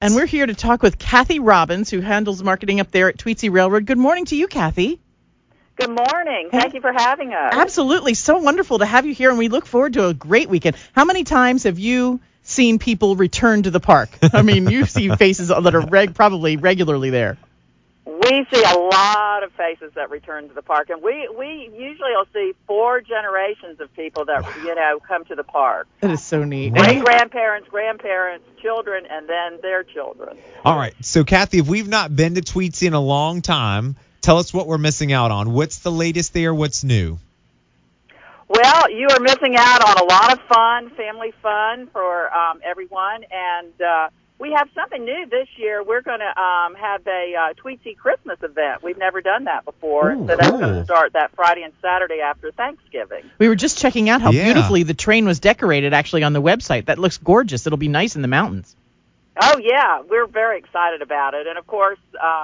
And we're here to talk with Kathy Robbins, who handles marketing up there at Tweetsie Railroad. Good morning to you, Kathy. Good morning. Thank you for having us. Absolutely. So wonderful to have you here, and we look forward to a great weekend. How many times have you seen people return to the park? I mean, you see faces that are probably regularly there. We see a lot of faces that return to the park, and we usually will see 4 generations of people that, come to the park. That is so neat. Great-grandparents, grandparents, children, and then their children. All right. So, Kathy, if we've not been to Tweetsie in a long time, tell us what we're missing out on. What's the latest there? What's new? Well, you are missing out on a lot of fun, family fun for everyone, and we have something new this year. We're going to have a Tweetsie Christmas event. We've never done that before, so that's going to start that Friday and Saturday after Thanksgiving. We were just checking out how beautifully the train was decorated actually on the website. That looks gorgeous. It'll be nice in the mountains. Oh, yeah. We're very excited about it, and, of course,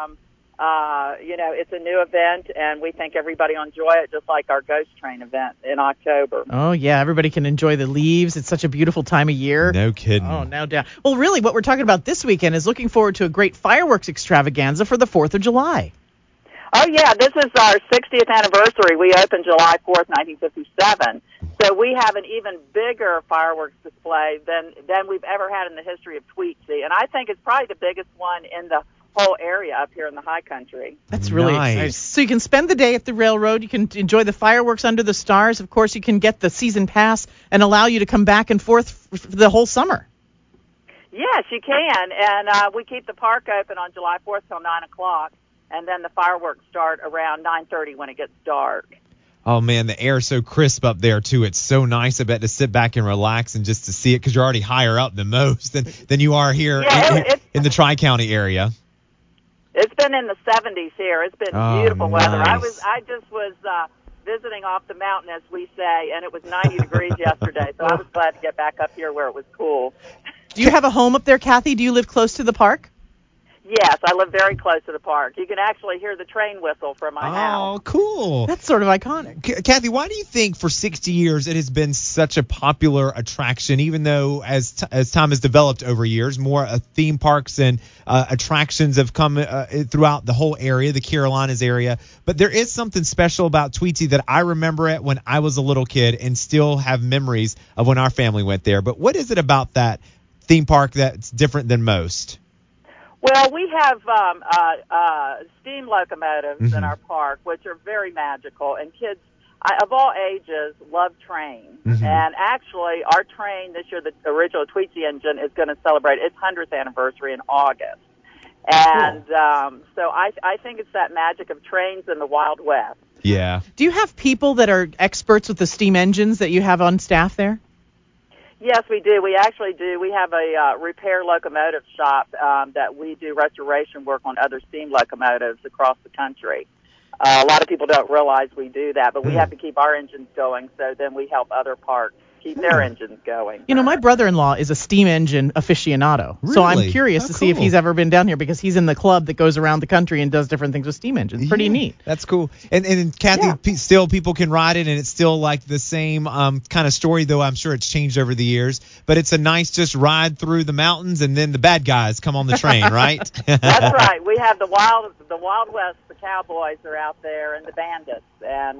it's a new event, and we think everybody will enjoy it, just like our Ghost Train event in October. Oh, yeah, everybody can enjoy the leaves. It's such a beautiful time of year. No kidding. Oh, no doubt. Well, really, what we're talking about this weekend is looking forward to a great fireworks extravaganza for the 4th of July. Oh, yeah, this is our 60th anniversary. We opened July 4th, 1957. So we have an even bigger fireworks display than we've ever had in the history of Tweetsie, and I think it's probably the biggest one in the whole area up here in the high country. That's really exciting. So you can spend the day at the railroad. You can enjoy the fireworks under the stars. Of course, you can get the season pass and allow you to come back and forth for the whole summer. Yes, you can. And we keep the park open on July 4th till 9 o'clock, and then the fireworks start around 9:30 when it gets dark. Oh, man, the air's so crisp up there, too. It's so nice, I bet, to sit back and relax and just to see it because you're already higher up than most than you are here in the Tri-County area. It's been in the 70s here. It's been beautiful weather. Nice. I just was visiting off the mountain, as we say, and it was 90 degrees yesterday, so I was glad to get back up here where it was cool. Do you have a home up there, Kathy? Do you live close to the park? Yes, I live very close to the park. You can actually hear the train whistle from my house. Oh, cool. That's sort of iconic. Kathy, why do you think for 60 years it has been such a popular attraction, even though as time has developed over years, more theme parks and attractions have come throughout the whole area, the Carolinas area. But there is something special about Tweetsie that I remember it when I was a little kid and still have memories of when our family went there. But what is it about that theme park that's different than most? Well, we have steam locomotives in our park, which are very magical, and kids of all ages love trains. And actually, our train this year, the original Tweetsie engine, is going to celebrate its 100th anniversary in August. And so I think it's that magic of trains in the Wild West. Yeah. Do you have people that are experts with the steam engines that you have on staff there? Yes, we do. We actually do. We have a repair locomotive shop that we do restoration work on other steam locomotives across the country. A lot of people don't realize we do that, but we have to keep our engines going, so then we help other parks keep their engines going. You know, my brother-in-law is a steam engine aficionado, so I'm curious to see if he's ever been down here because he's in the club that goes around the country and does different things with steam engines. Pretty neat. That's cool. And Kathy, still people can ride it, and it's still like the same kind of story, though I'm sure it's changed over the years. But it's a nice just ride through the mountains, and then the bad guys come on the train, right? That's right. We have the Wild West, the cowboys are out there, and the bandits, and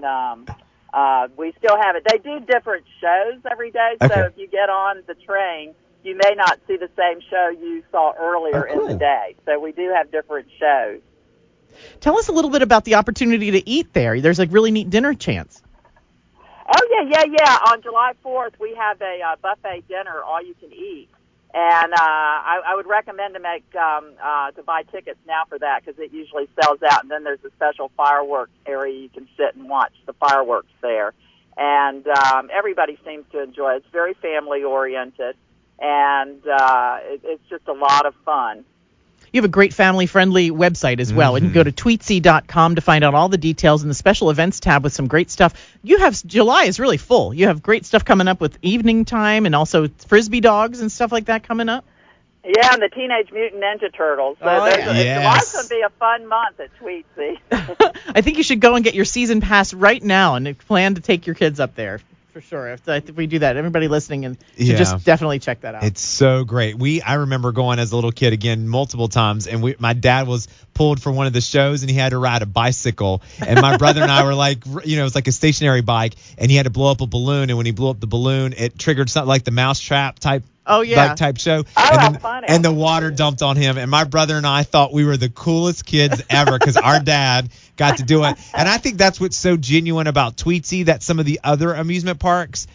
we still have it. They do different shows every day, so if you get on the train, you may not see the same show you saw earlier in the day. So we do have different shows. Tell us a little bit about the opportunity to eat there. There's a really neat dinner chance. Oh, yeah. On July 4th, we have a buffet dinner, all you can eat. And I would recommend to buy tickets now for that because it usually sells out. And then there's a special fireworks area you can sit and watch the fireworks there. And everybody seems to enjoy it. It's very family-oriented, and it's just a lot of fun. You have a great family-friendly website as well. You can go to tweetsie.com to find out all the details in the special events tab with some great stuff. July is really full. You have great stuff coming up with evening time and also Frisbee dogs and stuff like that coming up. Yeah, and the Teenage Mutant Ninja Turtles. So July's going to be a fun month at Tweetsie. I think you should go and get your season pass right now and plan to take your kids up there. for sure. If we do that, everybody listening and should Yeah. just definitely check that out. It's so great. I remember going as a little kid again multiple times, and my dad was pulled for one of the shows, and he had to ride a bicycle, and my brother and I were like, it was like a stationary bike, and he had to blow up a balloon, and when he blew up the balloon, it triggered something like the Mousetrap type. Oh, yeah. Type show. How funny. And the water dumped on him. And my brother and I thought we were the coolest kids ever because our dad got to do it. And I think that's what's so genuine about Tweetsie that some of the other amusement parks,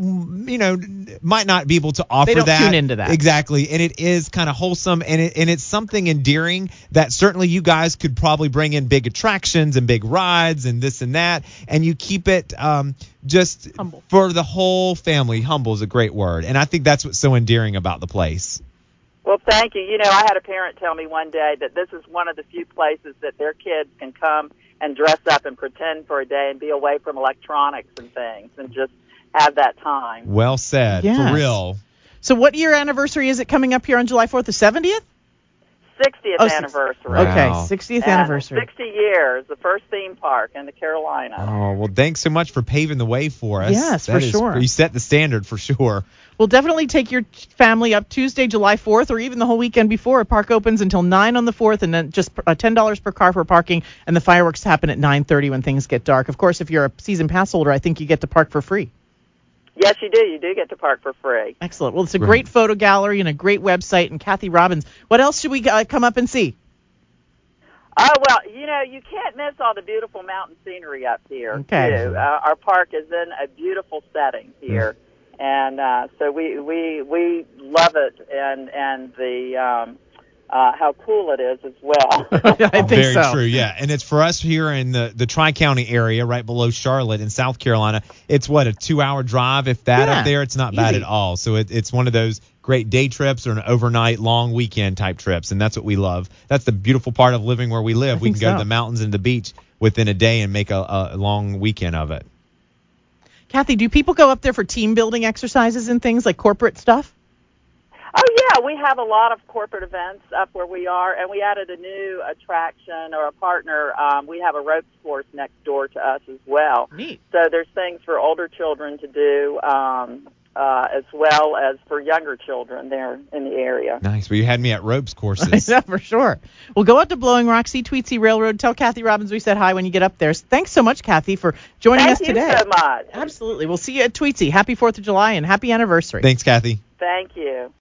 might not be able to offer They don't that. tune into that. Exactly. And it is kind of wholesome, and it's something endearing that certainly you guys could probably bring in big attractions and big rides and this and that, and you keep it just humble for the whole family. Humble is a great word, and I think that's what's so endearing about the place. Well, thank you. I had a parent tell me one day that this is one of the few places that their kids can come and dress up and pretend for a day and be away from electronics and things and just have that time. Well said. Yes. For real. So what year anniversary is it coming up here on July 4th? The 70th? 60th anniversary. Wow. Okay, 60th And anniversary. 60 years, the first theme park in the Carolinas. Oh, well, thanks so much for paving the way for us. Yes, for sure. You set the standard for sure. Well, definitely take your family up Tuesday, July 4th, or even the whole weekend before. Park opens until 9 on the 4th, and then just $10 per car for parking, and the fireworks happen at 9:30 when things get dark. Of course, if you're a season pass holder, I think you get to park for free. Yes, you do. You do get to park for free. Excellent. Well, it's a great photo gallery and a great website. And Kathy Robbins, what else should we come up and see? Oh, well, you can't miss all the beautiful mountain scenery up here, Okay. too. Our park is in a beautiful setting here, and so we love it, and the how cool it is as well. I think Very so. true, yeah. And it's for us here in the Tri-County area, right below Charlotte in South Carolina. It's, a 2-hour drive, if that, Yeah, up there. It's not bad easy. at all. So it's one of those great day trips or an overnight long weekend type trips, and that's what we love. That's the beautiful part of living where we live. We think can go so. to the mountains and the beach within a day and make a long weekend of it. Kathy, do people go up there for team building exercises and things like corporate stuff? Oh, yeah, we have a lot of corporate events up where we are, and we added a new attraction or a partner. We have a ropes course next door to us as well. Neat. So there's things for older children to do as well as for younger children there in the area. Nice. Well, you had me at ropes courses. Yeah, for sure. Well, go out to Blowing Rock, see Tweetsie Railroad. Tell Kathy Robbins we said hi when you get up there. Thanks so much, Kathy, for joining us today. Thank you so much. Absolutely. We'll see you at Tweetsie. Happy 4th of July and happy anniversary. Thanks, Kathy. Thank you.